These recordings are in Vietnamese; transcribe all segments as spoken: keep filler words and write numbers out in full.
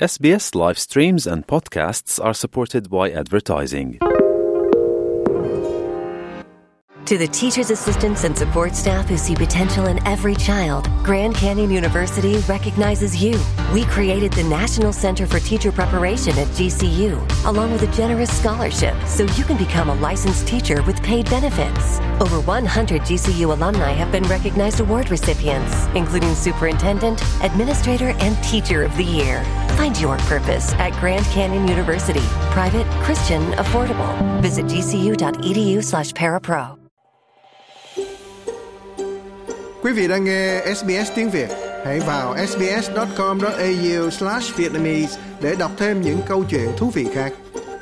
S B S live streams and podcasts are supported by advertising. To the teachers, assistants, and support staff who see potential in every child, Grand Canyon University recognizes you. We created the National Center for Teacher Preparation at G C U, along with a generous scholarship, so you can become a licensed teacher with paid benefits. Over one hundred G C U alumni have been recognized award recipients, including Superintendent, Administrator, and Teacher of the Year. Find your purpose at Grand Canyon University. Private, Christian, affordable. Visit gcu.edu slash parapro. Quý vị đang nghe ét bê ét tiếng Việt. Hãy vào sbs.com.au slash Vietnamese để đọc thêm những câu chuyện thú vị khác.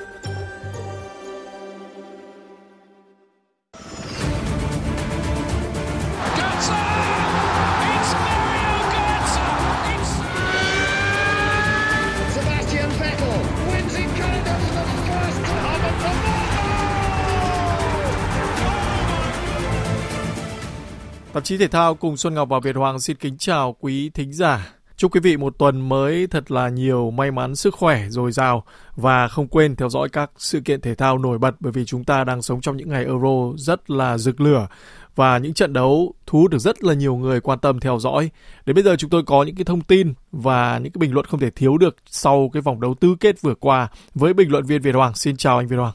Tạp chí Thể thao cùng Xuân Ngọc và Việt Hoàng xin kính chào quý thính giả. Chúc quý vị một tuần mới thật là nhiều may mắn, sức khỏe, dồi dào và không quên theo dõi các sự kiện thể thao nổi bật, bởi vì chúng ta đang sống trong những ngày Euro rất là rực lửa và những trận đấu thu hút được rất là nhiều người quan tâm theo dõi. Đến bây giờ chúng tôi có những cái thông tin và những cái bình luận không thể thiếu được sau cái vòng đấu tứ kết vừa qua với bình luận viên Việt Hoàng. Xin chào anh Việt Hoàng.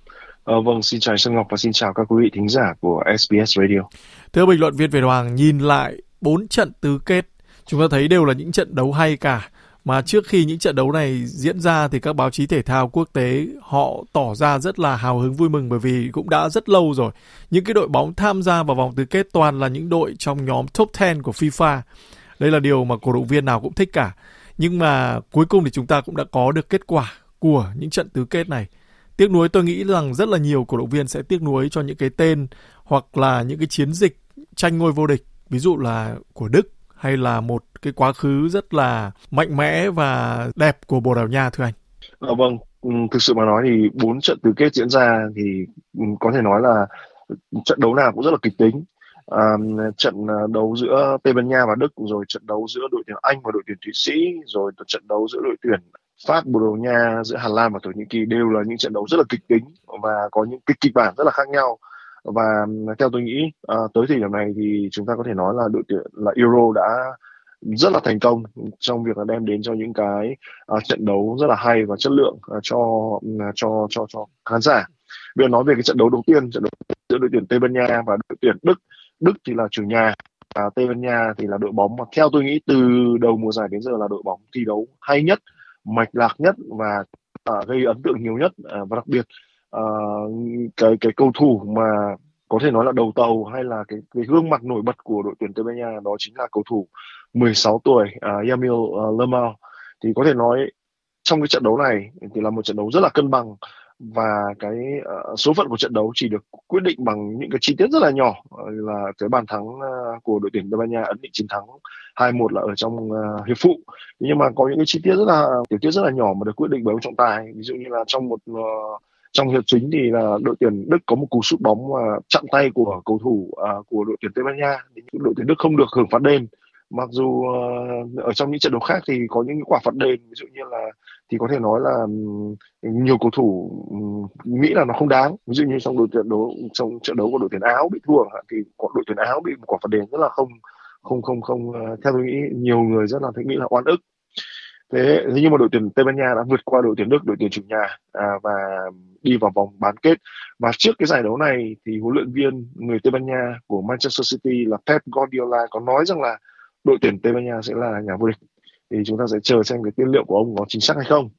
Ờ, vâng, xin chào Xuân Ngọc và xin chào các quý vị thính giả của ét bê ét Radio. Thưa bình luận viên Việt Hoàng, nhìn lại bốn trận tứ kết, chúng ta thấy đều là những trận đấu hay cả. Mà trước khi những trận đấu này diễn ra thì các báo chí thể thao quốc tế họ tỏ ra rất là hào hứng vui mừng, bởi vì cũng đã rất lâu rồi. Những cái đội bóng tham gia vào vòng tứ kết toàn là những đội trong nhóm top mười của FIFA. Đây là điều mà cổ động viên nào cũng thích cả. Nhưng mà cuối cùng thì chúng ta cũng đã có được kết quả của những trận tứ kết này. Tiếc nuối, tôi nghĩ rằng rất là nhiều cổ động viên sẽ tiếc nuối cho những cái tên hoặc là những cái chiến dịch tranh ngôi vô địch, ví dụ là của Đức hay là một cái quá khứ rất là mạnh mẽ và đẹp của Bồ Đào Nha, thưa anh. Ờ, vâng, thực sự mà nói thì bốn trận tứ kết diễn ra thì có thể nói là trận đấu nào cũng rất là kịch tính. À, trận đấu giữa Tây Ban Nha và Đức, rồi trận đấu giữa đội tuyển Anh và đội tuyển Thụy Sĩ, rồi trận đấu giữa đội tuyển Pháp, Bồ Đào Nha, giữa Hà Lan và Thổ Nhĩ Kỳ đều là những trận đấu rất là kịch tính và có những cái kịch bản rất là khác nhau. Và theo tôi nghĩ à, tới thời điểm này thì chúng ta có thể nói là đội tuyển là Euro đã rất là thành công trong việc là đem đến cho những cái à, trận đấu rất là hay và chất lượng à, cho cho cho cho khán giả. Bây giờ nói về cái trận đấu đầu tiên, trận đấu giữa đội tuyển Tây Ban Nha và đội tuyển Đức. Đức thì là chủ nhà và Tây Ban Nha thì là đội bóng mà theo tôi nghĩ từ đầu mùa giải đến giờ là đội bóng thi đấu hay nhất, mạch lạc nhất và uh, gây ấn tượng nhiều nhất, uh, và đặc biệt uh, cái cái cầu thủ mà có thể nói là đầu tàu hay là cái, cái gương mặt nổi bật của đội tuyển Tây Ban Nha đó chính là cầu thủ mười sáu tuổi uh, Yamil uh, Lamela. Thì có thể nói trong cái trận đấu này thì là một trận đấu rất là cân bằng và cái uh, số phận của trận đấu chỉ được quyết định bằng những cái chi tiết rất là nhỏ, uh, là cái bàn thắng uh, của đội tuyển Tây Ban Nha ấn định chiến thắng hai một là ở trong uh, hiệp phụ. Nhưng mà có những cái chi tiết rất là tiểu tiết rất là nhỏ mà được quyết định bởi ông trọng tài. Ví dụ như là trong một uh, trong hiệp chính thì là đội tuyển Đức có một cú sút bóng mà uh, chặn tay của cầu thủ uh, của đội tuyển Tây Ban Nha, thì đội tuyển Đức không được hưởng phạt đền. Mặc dù uh, ở trong những trận đấu khác thì có những quả phạt đền, ví dụ như là thì có thể nói là um, nhiều cầu thủ um, nghĩ là nó không đáng. Ví dụ như trong đội tuyển đấu trong trận đấu của đội tuyển Áo bị thua thì đội tuyển Áo bị một quả phạt đền rất là không không không không uh, theo tôi nghĩ nhiều người rất là thấy nghĩ là oan ức. Thế, thế nhưng mà đội tuyển Tây Ban Nha đã vượt qua đội tuyển Đức, đội tuyển chủ nhà, à, và đi vào vòng bán kết. Và trước cái giải đấu này thì huấn luyện viên người Tây Ban Nha của Manchester City là Pep Guardiola có nói rằng là đội tuyển Tây Ban Nha sẽ là nhà vô địch. Thì chúng ta sẽ chờ xem cái tiên liệu của ông có chính xác hay không.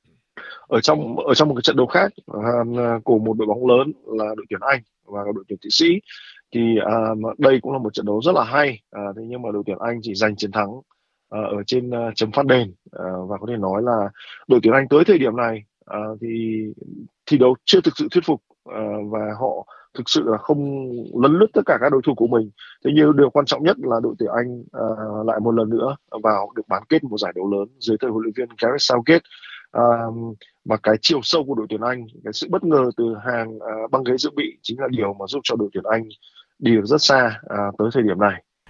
Ở trong ở trong một cái trận đấu khác uh, của một đội bóng lớn là đội tuyển Anh và đội tuyển Thụy Sĩ, thì uh, đây cũng là một trận đấu rất là hay. Uh, thế nhưng mà đội tuyển Anh chỉ giành chiến thắng uh, ở trên uh, chấm phạt đền, uh, và có thể nói là đội tuyển Anh tới thời điểm này uh, thì thi đấu chưa thực sự thuyết phục, uh, và họ thực sự là không lấn lướt tất cả các đối thủ của mình. Thế nhưng điều quan trọng nhất là đội tuyển Anh uh, lại một lần nữa vào được bán kết một giải đấu lớn dưới thời huấn luyện viên Gareth Southgate. Uh, và cái chiều sâu của đội tuyển Anh, cái sự bất ngờ từ hàng uh, băng ghế dự bị chính là điều mà giúp cho đội tuyển Anh đi được rất xa uh, tới thời điểm này.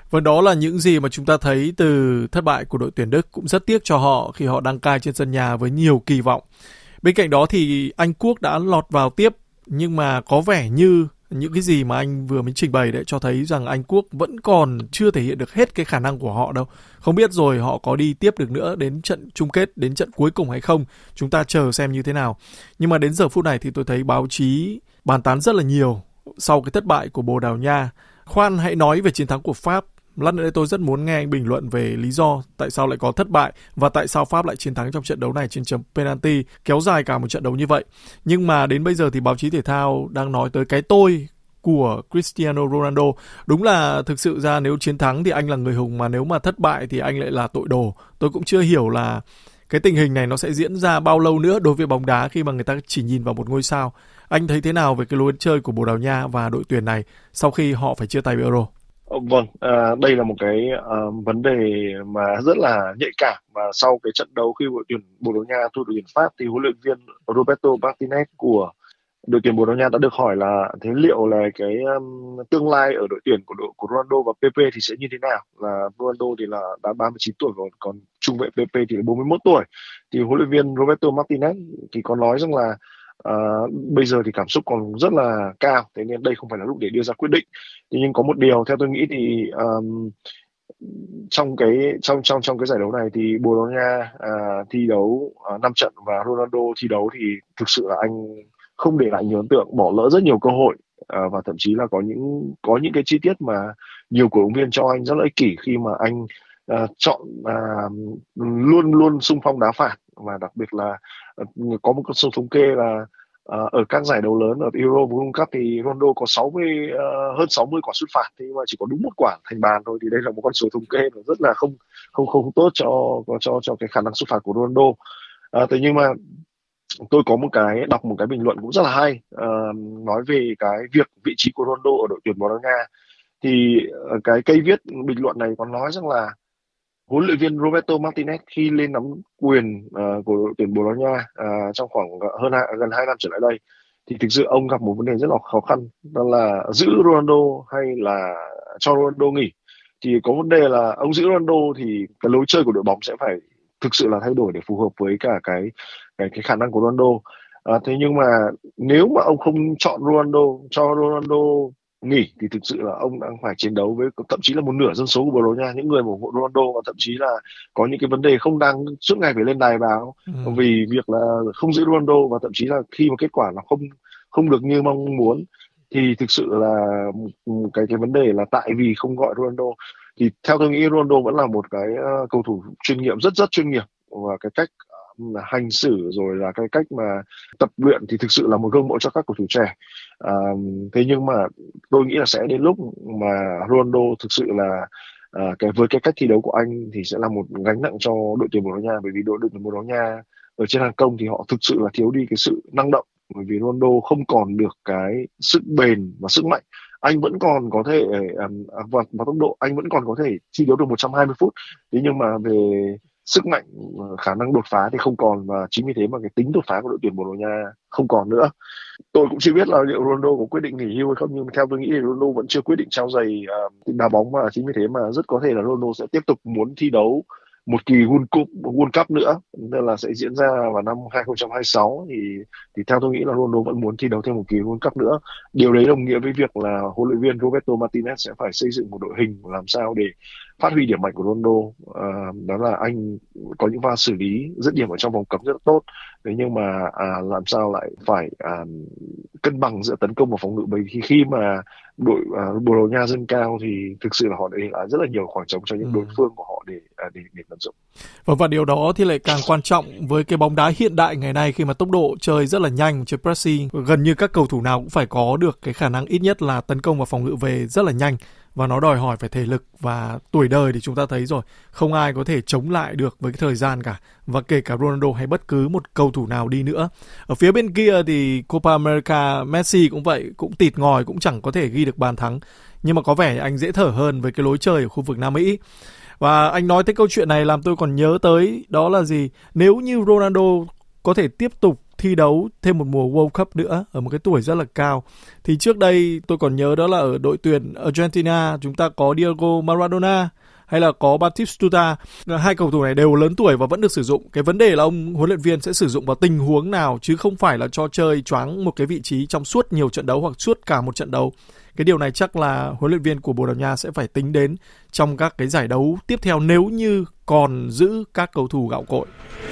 Vâng, đó là những gì mà chúng ta thấy từ thất bại của đội tuyển Đức. Cũng rất tiếc cho họ khi họ đăng cai trên sân nhà với nhiều kỳ vọng. Bên cạnh đó thì Anh Quốc đã lọt vào tiếp, nhưng mà có vẻ như những cái gì mà anh vừa mới trình bày đấy cho thấy rằng Anh Quốc vẫn còn chưa thể hiện được hết cái khả năng của họ đâu. Không biết rồi họ có đi tiếp được nữa đến trận chung kết, đến trận cuối cùng hay không. Chúng ta chờ xem như thế nào. Nhưng mà đến giờ phút này thì tôi thấy báo chí bàn tán rất là nhiều sau cái thất bại của Bồ Đào Nha. Khoan, hãy nói về chiến thắng của Pháp. Lát nữa tôi rất muốn nghe anh bình luận về lý do tại sao lại có thất bại và tại sao Pháp lại chiến thắng trong trận đấu này trên chấm penalty kéo dài cả một trận đấu như vậy. Nhưng mà đến bây giờ thì báo chí thể thao đang nói tới cái tôi của Cristiano Ronaldo. Đúng là thực sự ra nếu chiến thắng thì anh là người hùng, mà nếu mà thất bại thì anh lại là tội đồ. Tôi cũng chưa hiểu là cái tình hình này nó sẽ diễn ra bao lâu nữa đối với bóng đá khi mà người ta chỉ nhìn vào một ngôi sao. Anh thấy thế nào về cái lối chơi của Bồ Đào Nha và đội tuyển này sau khi họ phải chia tay với Euro? Vâng, à, đây là một cái à, vấn đề mà rất là nhạy cảm, và sau cái trận đấu khi đội tuyển Bồ Đào Nha thua đội tuyển Pháp thì huấn luyện viên Roberto Martinez của đội tuyển Bồ Đào Nha đã được hỏi là thế liệu là cái um, tương lai ở đội tuyển của đội của Ronaldo và pê pê thì sẽ như thế nào. Là Ronaldo thì là đã ba mươi chín tuổi rồi, còn trung vệ pê pê thì là bốn mươi mốt tuổi. Thì huấn luyện viên Roberto Martinez thì có nói rằng là Uh, bây giờ thì cảm xúc còn rất là cao, thế nên đây không phải là lúc để đưa ra quyết định. Thế nhưng có một điều theo tôi nghĩ thì um, trong cái trong trong trong cái giải đấu này thì Bồ Đào Nha uh, thi đấu uh, năm trận và Ronaldo thi đấu thì thực sự là anh không để lại nhiều ấn tượng, bỏ lỡ rất nhiều cơ hội, uh, và thậm chí là có những có những cái chi tiết mà nhiều cổ động viên cho anh rất là ích kỷ khi mà anh uh, chọn uh, luôn luôn xung phong đá phạt. Và đặc biệt là uh, có một con số thống kê là uh, ở các giải đấu lớn, ở Euro và World Cup thì Ronaldo có sáu mươi uh, hơn sáu mươi quả sút phạt, thế mà chỉ có đúng một quả thành bàn thôi. Thì đây là một con số thống kê rất là không không không tốt cho cho cho cái khả năng sút phạt của Ronaldo. Uh, thế nhưng mà tôi có một cái đọc một cái bình luận cũng rất là hay, uh, nói về cái việc vị trí của Ronaldo ở đội tuyển Bồ Đào Nha. Thì uh, cái cây viết bình luận này còn nói rằng là huấn luyện viên Roberto Martinez khi lên nắm quyền uh, của đội tuyển Bồ Đào Nha uh, trong khoảng hơn hai, gần hai năm trở lại đây thì thực sự ông gặp một vấn đề rất là khó khăn, đó là giữ Ronaldo hay là cho Ronaldo nghỉ. Thì có vấn đề là ông giữ Ronaldo thì cái lối chơi của đội bóng sẽ phải thực sự là thay đổi để phù hợp với cả cái cái, cái khả năng của Ronaldo. À, thế nhưng mà nếu mà ông không chọn Ronaldo, cho Ronaldo nghỉ thì thực sự là ông đang phải chiến đấu với thậm chí là một nửa dân số của Bồ Đào Nha, những người ủng hộ Ronaldo, và thậm chí là có những cái vấn đề không đang suốt ngày phải lên đài báo ừ. vì việc là không giữ Ronaldo, và thậm chí là khi mà kết quả nó không không được như mong muốn thì thực sự là cái cái vấn đề là tại vì không gọi Ronaldo. Thì theo tôi nghĩ Ronaldo vẫn là một cái uh, cầu thủ chuyên nghiệp, rất rất chuyên nghiệp, và cái cách uh, hành xử rồi là cái cách mà tập luyện thì thực sự là một gương mẫu cho các cầu thủ trẻ. Uh, thế nhưng mà tôi nghĩ là sẽ đến lúc mà Ronaldo thực sự là uh, cái với cái cách thi đấu của anh thì sẽ là một gánh nặng cho đội tuyển Bồ Đào Nha, bởi vì đội tuyển Bồ Đào Nha ở trên hàng công thì họ thực sự là thiếu đi cái sự năng động, bởi vì Ronaldo không còn được cái sức bền và sức mạnh. Anh vẫn còn có thể um, và, và tốc độ anh vẫn còn có thể thi đấu được một trăm hai mươi phút, thế nhưng mà về sức mạnh, khả năng đột phá thì không còn, và chính vì thế mà cái tính đột phá của đội tuyển Bồ Đào Nha không còn nữa. Tôi cũng chưa biết là liệu Ronaldo có quyết định nghỉ hưu hay không, nhưng mà theo tôi nghĩ thì Ronaldo vẫn chưa quyết định trao giày uh, đá bóng, và chính vì thế mà rất có thể là Ronaldo sẽ tiếp tục muốn thi đấu một kỳ World Cup, World Cup nữa, nên là sẽ diễn ra vào năm hai không hai sáu. Thì thì theo tôi nghĩ là Ronaldo vẫn muốn thi đấu thêm một kỳ World Cup nữa. Điều đấy đồng nghĩa với việc là huấn luyện viên Roberto Martinez sẽ phải xây dựng một đội hình làm sao để phát huy điểm mạnh của Ronaldo. À, đó là anh có những pha xử lý dứt điểm ở trong vòng cấm rất là tốt. Thế nhưng mà à, làm sao lại phải à, cân bằng giữa tấn công và phòng ngự, bởi vì khi mà đội à, Bồ Đào Nha dâng cao thì thực sự là họ để lại rất là nhiều khoảng trống cho những ừ. đối phương của họ để à, để để tận dụng. Và, và điều đó thì lại càng quan trọng với cái bóng đá hiện đại ngày nay, khi mà tốc độ chơi rất là nhanh, chơi pressing, gần như các cầu thủ nào cũng phải có được cái khả năng ít nhất là tấn công và phòng ngự về rất là nhanh, và nó đòi hỏi phải thể lực và tuổi đời. Thì chúng ta thấy rồi, không ai có thể chống lại được với cái thời gian cả, và kể cả Ronaldo hay bất cứ một cầu thủ nào đi nữa. Ở phía bên kia thì Copa America, Messi cũng vậy, cũng tịt ngòi, cũng chẳng có thể ghi được bàn thắng, nhưng mà có vẻ anh dễ thở hơn với cái lối chơi ở khu vực Nam Mỹ. Và anh nói tới câu chuyện này làm tôi còn nhớ tới đó là gì? Nếu như Ronaldo có thể tiếp tục thi đấu thêm một mùa World Cup nữa ở một cái tuổi rất là cao. Thì trước đây tôi còn nhớ đó là ở đội tuyển Argentina chúng ta có Diego Maradona hay là có Batistuta. Hai cầu thủ này đều lớn tuổi và vẫn được sử dụng. Cái vấn đề là ông huấn luyện viên sẽ sử dụng vào tình huống nào, chứ không phải là cho chơi choáng một cái vị trí trong suốt nhiều trận đấu hoặc suốt cả một trận đấu. Cái điều này chắc là huấn luyện viên của Bồ Đào Nha sẽ phải tính đến trong các cái giải đấu tiếp theo nếu như còn giữ các cầu thủ gạo cội.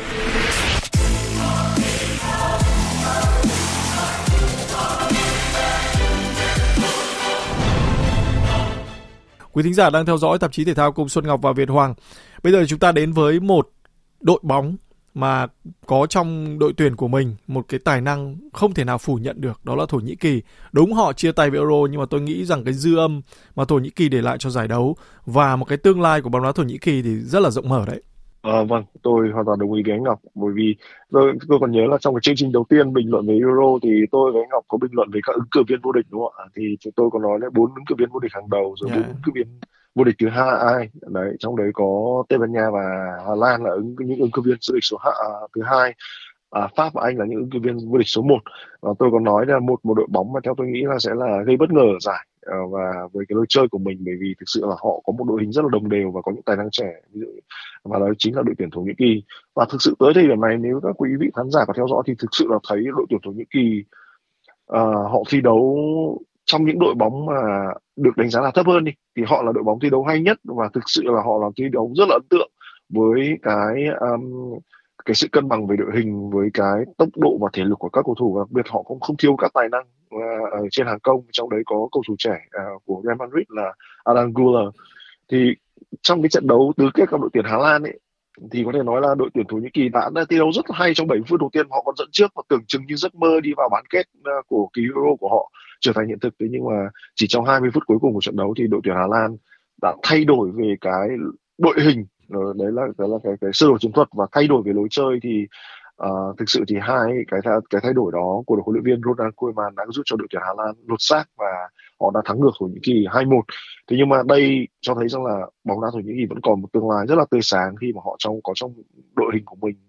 Quý thính giả đang theo dõi tạp chí thể thao cùng Xuân Ngọc và Việt Hoàng. Bây giờ chúng ta đến với một đội bóng mà có trong đội tuyển của mình một cái tài năng không thể nào phủ nhận được, đó là Thổ Nhĩ Kỳ. Đúng, họ chia tay với Euro, nhưng mà tôi nghĩ rằng cái dư âm mà Thổ Nhĩ Kỳ để lại cho giải đấu và một cái tương lai của bóng đá Thổ Nhĩ Kỳ thì rất là rộng mở đấy. À, vâng, tôi hoàn toàn đồng ý với anh Ngọc, bởi vì tôi, tôi còn nhớ là trong cái chương trình đầu tiên bình luận về Euro thì tôi với anh Ngọc có bình luận về các ứng cử viên vô địch, đúng không ạ? Thì chúng tôi có nói là bốn ứng cử viên vô địch hàng đầu, rồi bốn yeah. ứng cử viên vô địch thứ hai ai đấy, trong đấy có Tây Ban Nha và Hà Lan là ứng những ứng cử viên vô địch số hạ, thứ hai, à, Pháp và Anh là những ứng cử viên vô địch số một. Và tôi còn nói là một một đội bóng mà theo tôi nghĩ là sẽ là gây bất ngờ ở giải, à, và với cái lối chơi của mình, bởi vì thực sự là họ có một đội hình rất là đồng đều và có những tài năng trẻ, ví dụ và đó chính là đội tuyển Thổ Nhĩ Kỳ. Và thực sự tới thời điểm này, nếu các quý vị khán giả có theo dõi thì thực sự là thấy đội tuyển Thổ Nhĩ Kỳ uh, họ thi đấu trong những đội bóng mà được đánh giá là thấp hơn đi, thì họ là đội bóng thi đấu hay nhất, và thực sự là họ là thi đấu rất là ấn tượng với cái um, cái sự cân bằng về đội hình, với cái tốc độ và thể lực của các cầu thủ, và đặc biệt họ cũng không thiếu các tài năng uh, ở trên hàng công. Trong đấy có cầu thủ trẻ uh, của Real Madrid là Arda Güler. Thì trong cái trận đấu tứ kếtกับđội tuyển Hà Lan ấy, thì có thể nói là đội tuyển Thổ Nhĩ Kỳ đã, đã thi đấu rất hay. Trong bảy mươi phút đầu tiên họ còn dẫn trước và tưởng chừng như giấc mơ đi vào bán kết uh, của kỳ Euro của họ trở thành hiện thực. Thế nhưng mà chỉ trong hai mươi phút cuối cùng của trận đấu thì đội tuyển Hà Lan đã thay đổi về cái đội hình, đấy là đấy là cái cái sơ đồ chiến thuật và thay đổi về lối chơi. Thì uh, thực sự thì hai cái cái thay đổi đó của đội huấn luyện viên Ronald Koeman đã giúp cho đội tuyển Hà Lan lột xác và họ đã thắng ngược Thổ Nhĩ Kỳ hai một. Thế nhưng mà đây cho thấy rằng là bóng đá Thổ Nhĩ Kỳ vẫn còn một tương lai rất là tươi sáng khi mà họ trong có trong đội hình của mình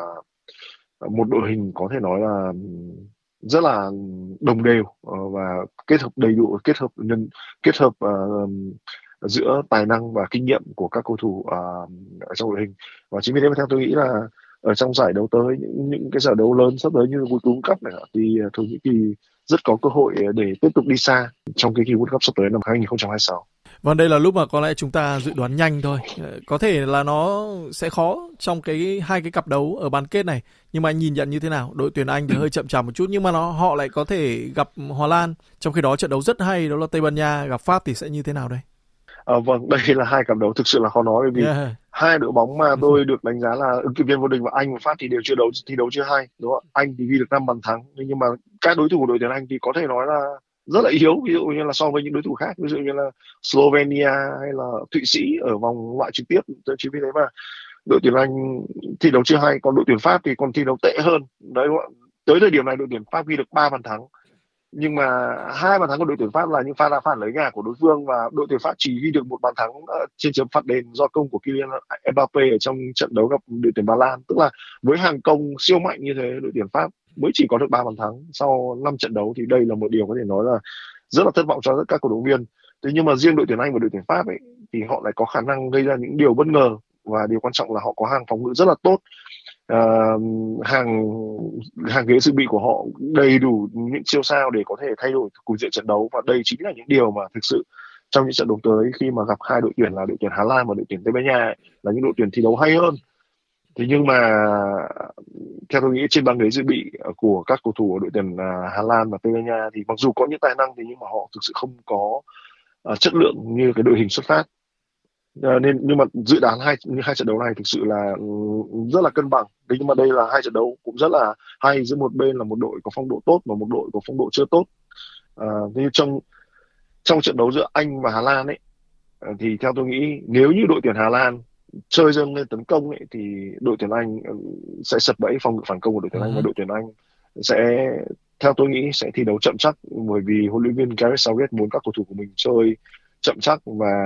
uh, một đội hình có thể nói là rất là đồng đều uh, và kết hợp đầy đủ, kết hợp nhân kết hợp uh, giữa tài năng và kinh nghiệm của các cầu thủ uh, ở trong đội hình. Và chính vì thế mà theo tôi nghĩ là ở trong giải đấu tới, những, những cái giải đấu lớn sắp tới như World Cup Cup này, thì Thổ Nhĩ Kỳ rất có cơ hội để tiếp tục đi xa trong cái kỳ World Cup sắp tới năm hai không hai sáu. Vâng, đây là lúc mà có lẽ chúng ta dự đoán nhanh thôi. Có thể là nó sẽ khó trong cái hai cái cặp đấu ở bán kết này, nhưng mà anh nhìn nhận như thế nào? Đội tuyển Anh thì hơi chậm chạp một chút, nhưng mà nó họ lại có thể gặp Hà Lan. Trong khi đó trận đấu rất hay, đó là Tây Ban Nha gặp Pháp, thì sẽ như thế nào đây? À, vâng, đây là hai cặp đấu thực sự là khó nói, bởi vì yeah. hai đội bóng mà tôi được đánh giá là ứng cử viên vô địch, và Anh và Pháp thì đều chưa đấu thi đấu chưa hay, đúng không? Anh thì ghi được năm bàn thắng, nhưng mà các đối thủ của đội tuyển Anh thì có thể nói là rất là yếu, ví dụ như là so với những đối thủ khác, ví dụ như là Slovenia hay là Thụy Sĩ ở vòng loại trực tiếp. Chính vì thế mà đội tuyển Anh thi đấu chưa hay, còn đội tuyển Pháp thì còn thi đấu tệ hơn. Đấy, tới thời điểm này đội tuyển Pháp ghi được ba bàn thắng, nhưng mà hai bàn thắng của đội tuyển Pháp là những pha đá phản lưới nhà của đối phương, và đội tuyển Pháp chỉ ghi được một bàn thắng trên chấm phạt đền do công của Kylian Mbappe ở trong trận đấu gặp đội tuyển Ba Lan. Tức là với hàng công siêu mạnh như thế, đội tuyển Pháp mới chỉ có được ba bàn thắng sau năm trận đấu, thì đây là một điều có thể nói là rất là thất vọng cho các cổ động viên. Thế nhưng mà riêng đội tuyển Anh và đội tuyển Pháp ấy, thì họ lại có khả năng gây ra những điều bất ngờ, và điều quan trọng là họ có hàng phòng ngự rất là tốt. Uh, hàng hàng ghế dự bị của họ đầy đủ những siêu sao để có thể thay đổi cục diện trận đấu, và đây chính là những điều mà thực sự trong những trận đấu tới, khi mà gặp hai đội tuyển là đội tuyển Hà Lan và đội tuyển Tây Ban Nha ấy, là những đội tuyển thi đấu hay hơn. Thế nhưng mà theo tôi nghĩ trên băng ghế dự bị của các cầu thủ ở đội tuyển Hà Lan và Tây Ban Nha thì mặc dù có những tài năng, thì nhưng mà họ thực sự không có uh, chất lượng như cái đội hình xuất phát. Uh, nên nhưng mà dự đoán hai hai trận đấu này thực sự là um, rất là cân bằng. Thế nhưng mà đây là hai trận đấu cũng rất là hay, giữa một bên là một đội có phong độ tốt và một đội có phong độ chưa tốt. Uh, như trong trong trận đấu giữa Anh và Hà Lan ấy, uh, thì theo tôi nghĩ nếu như đội tuyển Hà Lan chơi dâng lên tấn công ấy, thì đội tuyển Anh sẽ sập bẫy phòng ngự phản công của đội tuyển Anh, và đội tuyển Anh sẽ, theo tôi nghĩ, sẽ thi đấu chậm chắc, bởi vì huấn luyện viên Gareth Southgate muốn các cầu thủ của mình chơi chậm chắc và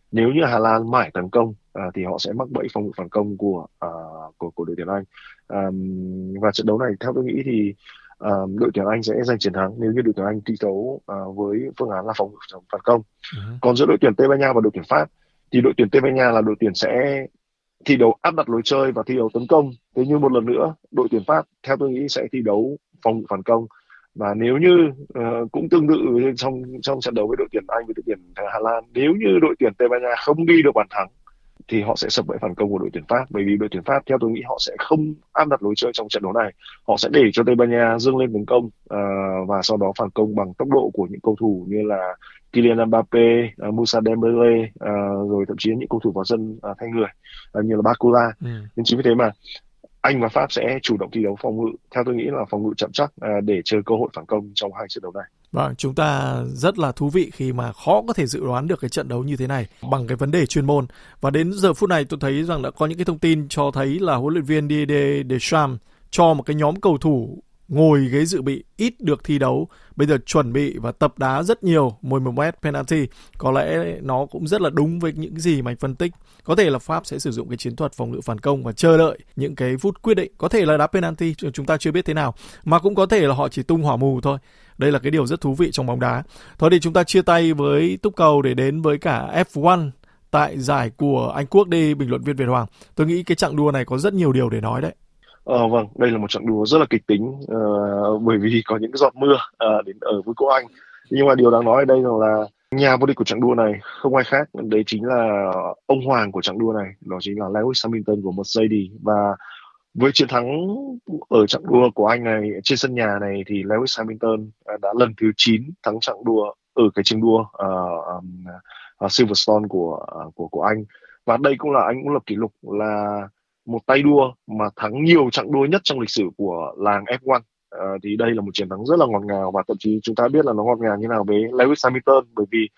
Nếu như Hà Lan mãi tấn công à, thì họ sẽ mắc bẫy phòng ngự phản công của à, của của đội tuyển Anh. À, và trận đấu này theo tôi nghĩ thì à, đội tuyển Anh sẽ giành chiến thắng nếu như đội tuyển Anh thi đấu à, với phương án là phòng ngự phản công. Uh-huh. Còn giữa đội tuyển Tây Ban Nha và đội tuyển Pháp thì đội tuyển Tây Ban Nha là đội tuyển sẽ thi đấu áp đặt lối chơi và thi đấu tấn công. Thế nhưng một lần nữa đội tuyển Pháp theo tôi nghĩ sẽ thi đấu phòng ngự phản công. Và nếu như uh, cũng tương tự trong trong trận đấu với đội tuyển Anh với đội tuyển Hà Lan, nếu như đội tuyển Tây Ban Nha không ghi được bàn thắng thì họ sẽ sập bẫy phản công của đội tuyển Pháp, bởi vì đội tuyển Pháp theo tôi nghĩ họ sẽ không áp đặt lối chơi trong trận đấu này. Họ sẽ để cho Tây Ban Nha dâng lên tấn công uh, và sau đó phản công bằng tốc độ của những cầu thủ như là Kylian Mbappé, uh, Moussa Dembélé, uh, rồi thậm chí những cầu thủ vào sân uh, thay người uh, như là Barcola. Ừ. Nên chính vì thế mà Anh và Pháp sẽ chủ động thi đấu phòng ngự, theo tôi nghĩ là phòng ngự chậm chắc à, để chờ cơ hội phản công trong hai trận đấu này. Vâng, chúng ta rất là thú vị khi mà khó có thể dự đoán được cái trận đấu như thế này bằng cái vấn đề chuyên môn. Và đến giờ phút này tôi thấy rằng đã có những cái thông tin cho thấy là huấn luyện viên Didier Deschamps cho một cái nhóm cầu thủ ngồi ghế dự bị ít được thi đấu, bây giờ chuẩn bị và tập đá rất nhiều mười một mét penalty. Có lẽ nó cũng rất là đúng với những gì mà anh phân tích. Có thể là Pháp sẽ sử dụng cái chiến thuật phòng ngự phản công và chờ đợi những cái phút quyết định. Có thể là đá penalty, chúng ta chưa biết thế nào. Mà cũng có thể là họ chỉ tung hỏa mù thôi. Đây là cái điều rất thú vị trong bóng đá. Thôi thì chúng ta chia tay với túc cầu để đến với cả ép một tại giải của Anh Quốc đi, bình luận viên Việt Hoàng. Tôi nghĩ cái chặng đua này có rất nhiều điều để nói đấy. Ờ, vâng, đây là một trận đua rất là kịch tính uh, bởi vì có những cái giọt mưa uh, đến ở Vương quốc Anh. Nhưng mà điều đáng nói ở đây là nhà vô địch của trận đua này không ai khác, đấy chính là ông hoàng của trận đua này, đó chính là Lewis Hamilton của Mercedes. Và với chiến thắng ở trận đua của anh này trên sân nhà này thì Lewis Hamilton uh, đã lần thứ chín thắng trận đua ở cái trường đua uh, um, uh, Silverstone của uh, của của anh. Và đây cũng là anh cũng lập kỷ lục là một tay đua mà thắng nhiều trận đua nhất trong lịch sử của làng ép một. À, thì đây là một chiến thắng rất là ngọt ngào, và thậm chí chúng ta biết là nó ngọt ngào như nào với Lewis Hamilton, bởi vì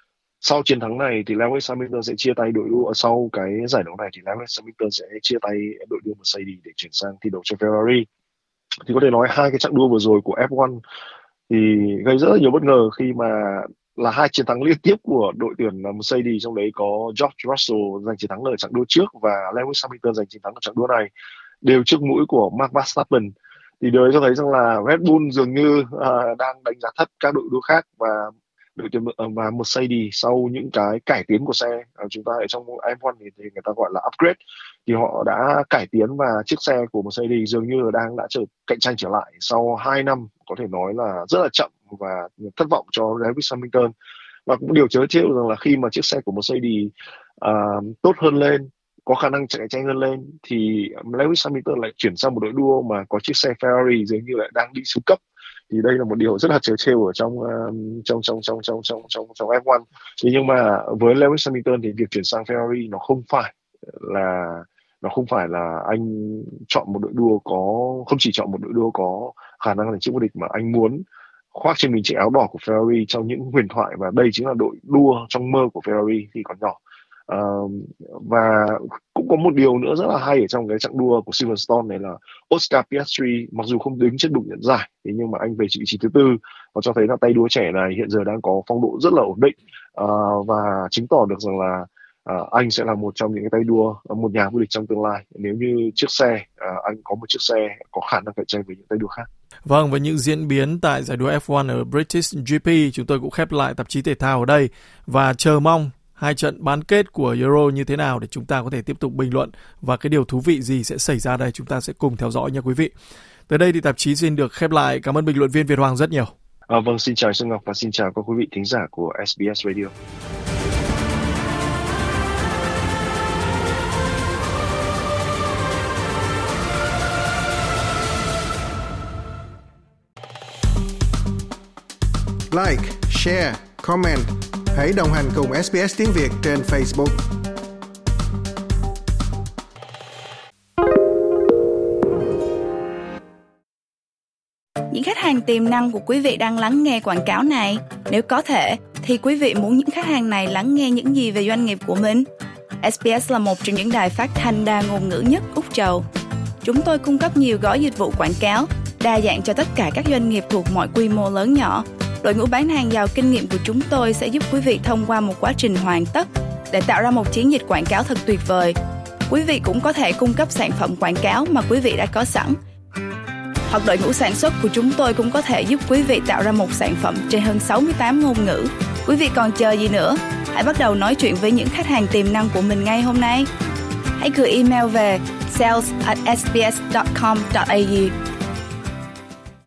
sau chiến thắng này thì Lewis Hamilton sẽ chia tay đội đua. Sau cái giải đấu này thì Lewis Hamilton sẽ chia tay đội đua Mercedes để chuyển sang thi đấu cho Ferrari. Thì có thể nói hai cái trận đua vừa rồi của ép một thì gây rất là nhiều bất ngờ khi mà là hai chiến thắng liên tiếp của đội tuyển Mercedes, trong đấy có George Russell giành chiến thắng ở trận đua trước và Lewis Hamilton giành chiến thắng ở trận đua này, đều trước mũi của Max Verstappen. Thì điều ấy cho thấy rằng là Red Bull dường như uh, đang đánh giá thấp các đội đua khác, và đội tuyển uh, và Mercedes sau những cái cải tiến của xe, uh, chúng ta ở trong ép một thì, thì người ta gọi là upgrade, thì họ đã cải tiến và chiếc xe của Mercedes dường như là đang đã trở cạnh tranh trở lại sau hai năm có thể nói là rất là chậm và thất vọng cho Lewis Hamilton. Và cũng điều trớ trêu rằng là khi mà chiếc xe của Mercedes uh, tốt hơn lên, có khả năng chạy tranh hơn lên, thì Lewis Hamilton lại chuyển sang một đội đua mà có chiếc xe Ferrari dường như lại đang đi xuống cấp. Thì đây là một điều rất là trớ trêu ở trong uh, trong trong trong trong trong trong trong ép một. Thế nhưng mà với Lewis Hamilton thì việc chuyển sang Ferrari nó không phải là nó không phải là anh chọn một đội đua có không chỉ chọn một đội đua có khả năng giành chức vô địch, mà anh muốn khoác trên mình chiếc áo đỏ của Ferrari trong những huyền thoại, và đây chính là đội đua trong mơ của Ferrari khi còn nhỏ. Uh, và cũng có một điều nữa rất là hay ở trong cái chặng đua của Silverstone này là Oscar Piastri mặc dù không đứng trên bục nhận giải, thế nhưng mà anh về vị trí thứ tư, và cho thấy là tay đua trẻ này hiện giờ đang có phong độ rất là ổn định, uh, và chứng tỏ được rằng là uh, anh sẽ là một trong những cái tay đua, một nhà vô địch trong tương lai nếu như chiếc xe uh, anh có một chiếc xe có khả năng cạnh tranh với những tay đua khác. Vâng, với những diễn biến tại giải đua ép một ở British giê pê, chúng tôi cũng khép lại tạp chí thể thao ở đây và chờ mong hai trận bán kết của Euro như thế nào để chúng ta có thể tiếp tục bình luận, và cái điều thú vị gì sẽ xảy ra đây chúng ta sẽ cùng theo dõi nha quý vị. Tới đây thì tạp chí xin được khép lại. Cảm ơn bình luận viên Việt Hoàng rất nhiều. À, vâng, xin chào Xuân Ngọc và xin chào các quý vị thính giả của ét bê ét Radio. Like, share, comment. Hãy đồng hành cùng ét bê ét tiếng Việt trên Facebook. Những khách hàng tiềm năng của quý vị đang lắng nghe quảng cáo này. Nếu có thể, thì quý vị muốn những khách hàng này lắng nghe những gì về doanh nghiệp của mình? ét bê ét là một trong những đài phát thanh đa ngôn ngữ nhất Úc Châu. Chúng tôi cung cấp nhiều gói dịch vụ quảng cáo, đa dạng cho tất cả các doanh nghiệp thuộc mọi quy mô lớn nhỏ. Đội ngũ bán hàng giàu kinh nghiệm của chúng tôi sẽ giúp quý vị thông qua một quá trình hoàn tất, để tạo ra một chiến dịch quảng cáo thật tuyệt vời. Quý vị cũng có thể cung cấp sản phẩm quảng cáo mà quý vị đã có sẵn. Hoặc đội ngũ sản xuất của chúng tôi cũng có thể giúp quý vị tạo ra một sản phẩm trên hơn sáu mươi tám ngôn ngữ. Quý vị còn chờ gì nữa? Hãy bắt đầu nói chuyện với những khách hàng tiềm năng của mình ngay hôm nay. Hãy gửi email về sales at s b s dot com dot a u